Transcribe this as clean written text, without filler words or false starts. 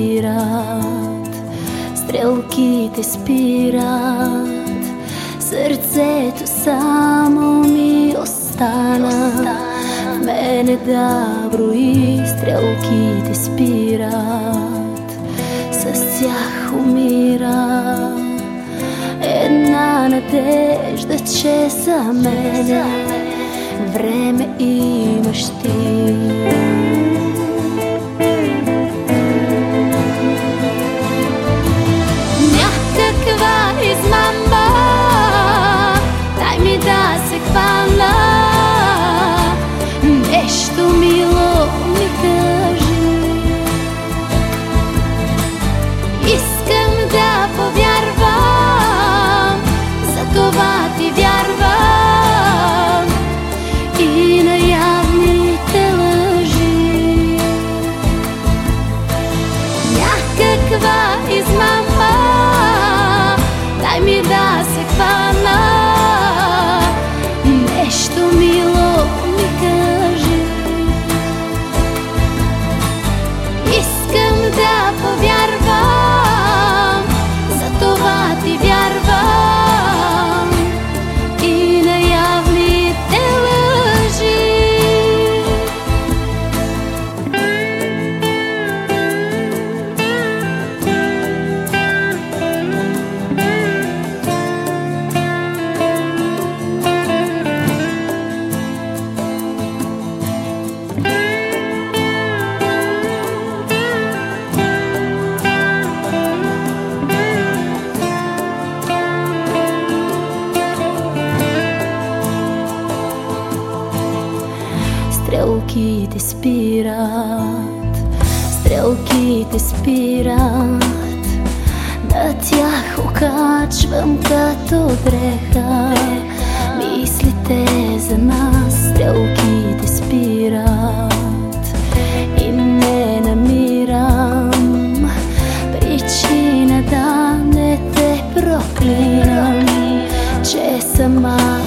спират, стрелките спират, сърцето само ми остана. В мене да брои, стрелките спират, с тях умира една надежда, че за мене време имаш ти. Някаква измама, дай ми да се хвана, нещо мило ми кажи. Искам да повярвам, затова ти вярвам и на явните лъжи. Някаква измама, дай ми да се хвана, нещо мило ми кажи. Искам да повярвам, затова ти вярвам и на явните лъжи. Стрелките спират, стрелките спират, на тях окачвам като дреха мислите за нас. Стрелките спират и не намирам причина да не те проклинам, че сама